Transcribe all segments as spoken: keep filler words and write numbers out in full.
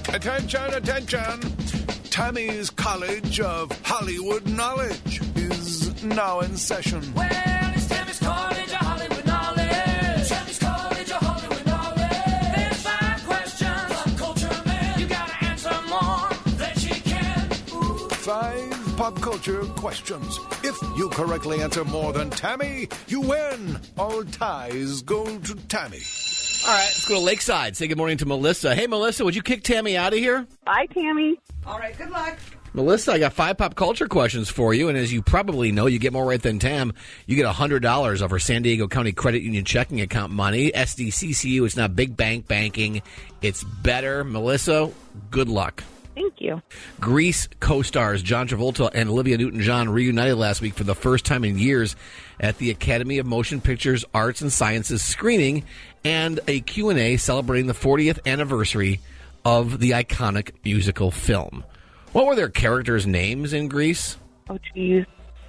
Attention, attention. Tammy's College of Hollywood Knowledge is now in session. Well, it's Tammy's College of Hollywood Knowledge. Tammy's College of Hollywood Knowledge. There's five questions. Pop culture man. You gotta answer more than she can. Ooh. Five pop culture questions. If you correctly answer more than Tammy, you win. All ties go to Tammy. All right, let's go to Lakeside. Say good morning to Melissa. Hey, Melissa, would you kick Tammy out of here? Bye, Tammy. All right, good luck. Melissa, I got five pop culture questions for you, and as you probably know, you get more right than Tam. You get one hundred dollars of our San Diego County Credit Union checking account money. S D C C U, it's not big bank banking. It's better. Melissa, good luck. Thank you. Grease co-stars John Travolta and Olivia Newton-John reunited last week for the first time in years at the Academy of Motion Pictures Arts and Sciences screening and a Q and A celebrating the fortieth anniversary of the iconic musical film. What were their characters' names in Grease? Oh, geez.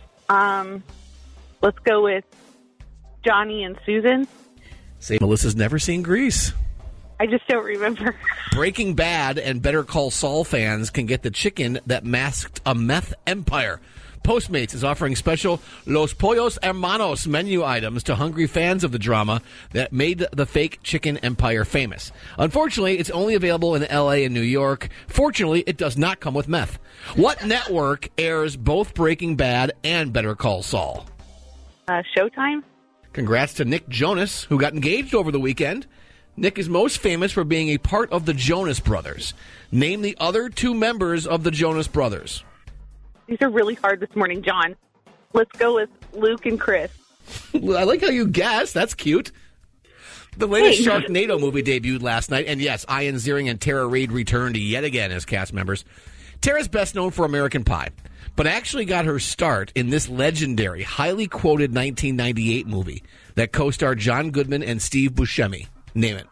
Um, let's go with Johnny and Susan. Say Melissa's never seen Grease. I just don't remember. Breaking Bad and Better Call Saul fans can get the chicken that masked a meth empire. Postmates is offering special Los Pollos Hermanos menu items to hungry fans of the drama that made the fake chicken empire famous. Unfortunately, it's only available in L A and New York. Fortunately, it does not come with meth. What network airs both Breaking Bad and Better Call Saul? Uh, Showtime? Congrats to Nick Jonas, who got engaged over the weekend. Nick is most famous for being a part of the Jonas Brothers. Name the other two members of the Jonas Brothers. These are really hard this morning, John. Let's go with Luke and Chris. Well, I like how you guessed. That's cute. The latest Hey. Sharknado movie debuted last night, and yes, Ian Ziering and Tara Reid returned yet again as cast members. Tara's best known for American Pie, but actually got her start in this legendary, highly quoted nineteen ninety-eight movie that co-starred John Goodman and Steve Buscemi. Name it.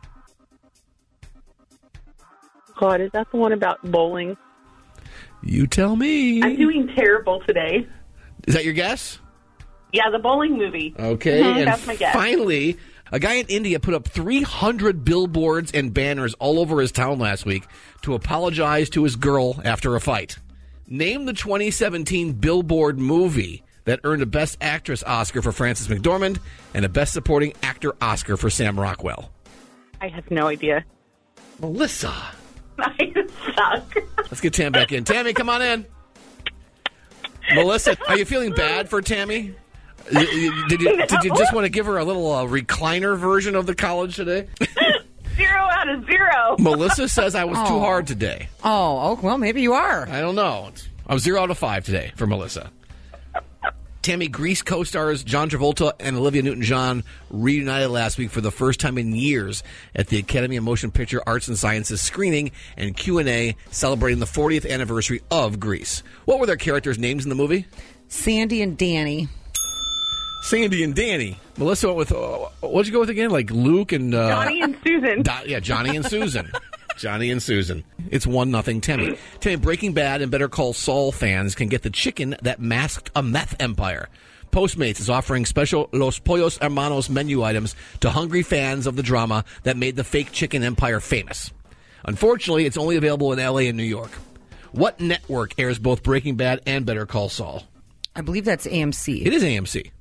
God, is that the one about bowling? You tell me. I'm doing terrible today. Is that your guess? Yeah, the bowling movie. Okay, Mhm, and that's my guess. finally, a guy in India put up three hundred billboards and banners all over his town last week to apologize to his girl after a fight. Name the twenty seventeen Billboard movie that earned a Best Actress Oscar for Frances McDormand and a Best Supporting Actor Oscar for Sam Rockwell. I have no idea. Melissa. I suck. Let's get Tam back in. Tammy, come on in. Melissa, are you feeling bad for Tammy? Did you, did you, did you just want to give her a little uh, recliner version of the college today? Zero out of zero. Melissa says I was too Oh. hard today. Oh, oh, well, maybe you are. I don't know. I was zero out of five today for Melissa. Tammy, Grease co-stars John Travolta and Olivia Newton-John reunited last week for the first time in years at the Academy of Motion Picture Arts and Sciences screening and Q and A celebrating the fortieth anniversary of Grease. What were their characters' names in the movie? Sandy and Danny. Sandy and Danny. Melissa went with, uh, what'd you go with again? Like Luke and... Uh, Johnny and Susan. Do- yeah, Johnny and Susan. Johnny and Susan. It's one nothing Tammy. Tammy, Breaking Bad and Better Call Saul fans can get the chicken that masked a meth empire. Postmates is offering special Los Pollos Hermanos menu items to hungry fans of the drama that made the fake chicken empire famous. Unfortunately, it's only available in L A and New York. What network airs both Breaking Bad and Better Call Saul? I believe that's A M C. It is A M C.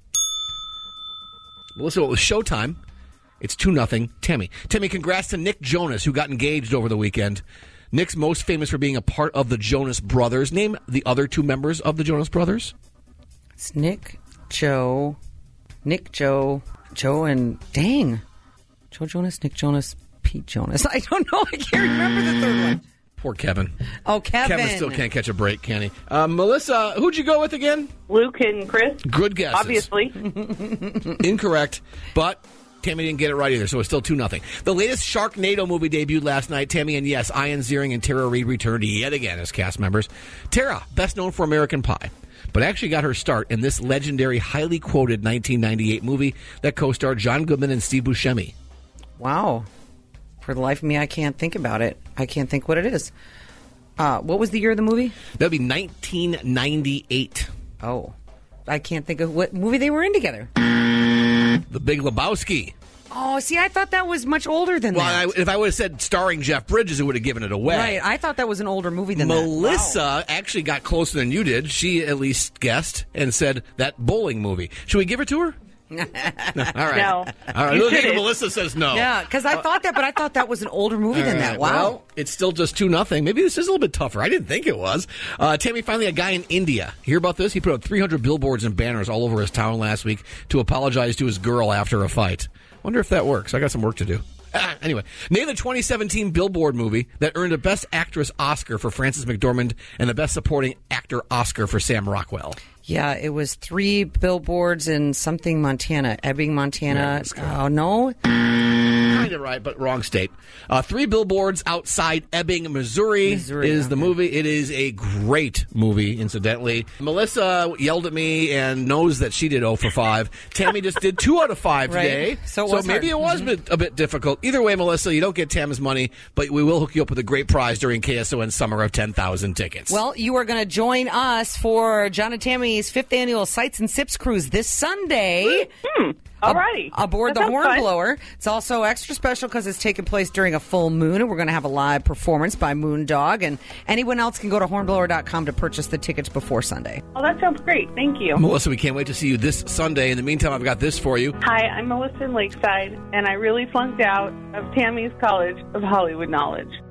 Melissa, it was Showtime. It's two nothing Tammy. Tammy, congrats to Nick Jonas, who got engaged over the weekend. Nick's most famous for being a part of the Jonas Brothers. Name the other two members of the Jonas Brothers. It's Nick, Joe, Nick, Joe, Joe, and dang, Joe Jonas, Nick Jonas, Pete Jonas. I don't know. I can't remember the third one. Poor Kevin. Oh, Kevin. Kevin still can't catch a break, can he? Uh, Melissa, who'd you go with again? Luke and Chris. Good guesses. Obviously. Incorrect, but Tammy didn't get it right either, so it's still two nothing. The latest Sharknado movie debuted last night. Tammy, and yes, Ian Ziering and Tara Reid returned yet again as cast members. Tara, best known for American Pie, but actually got her start in this legendary, highly quoted nineteen ninety-eight movie that co-starred John Goodman and Steve Buscemi. Wow. For the life of me, I can't think about it. I can't think what it is. Uh, what was the year of the movie? That would be nineteen ninety-eight. Oh. I can't think of what movie they were in together. The Big Lebowski. Oh, see, I thought that was much older than Well, that. I, if I would have said starring Jeff Bridges, it would have given it away. Right, I thought that was an older movie than that. Melissa Wow. actually got closer than you did. She at least guessed and said that bowling movie. Should we give it to her? No. All right. No. All right. You Look, shouldn't. Melissa says no. Yeah, because I thought that, but I thought that was an older movie All than right. that. Wow. Well, it's still just two nothing. Maybe this is a little bit tougher. I didn't think it was. Uh, Tammy, finally, a guy in India. Hear about this? He put up three hundred billboards and banners all over his town last week to apologize to his girl after a fight. Wonder if that works. I got some work to do. Ah, anyway, name the twenty seventeen Billboard movie that earned a Best Actress Oscar for Frances McDormand and the Best Supporting Actor Oscar for Sam Rockwell. Yeah, it was three billboards in something, Montana. Ebbing, Montana. Oh, no? Kind of right, but wrong state. Uh, three billboards outside Ebbing, Missouri, Missouri, is the okay. movie. It is a great movie, incidentally. Melissa yelled at me and knows that she did oh for five. Tammy just did two out of five Right. today. So it was maybe hard. it was a bit, a bit difficult. Either way, Melissa, you don't get Tam's money, but we will hook you up with a great prize during K S O N Summer of ten thousand tickets. Well, you are going to join us for John and Tammy's fifth annual Sights and Sips cruise this Sunday. Hmm. Alrighty. Aboard That the sounds fun. Hornblower. It's also extra special because it's taking place during a full moon, and we're going to have a live performance by Moondog. And anyone else can go to hornblower dot com to purchase the tickets before Sunday. Oh, that sounds great. Thank you. Melissa, we can't wait to see you this Sunday. In the meantime, I've got this for you. Hi, I'm Melissa in Lakeside, and I really flunked out of Tammy's College of Hollywood Knowledge.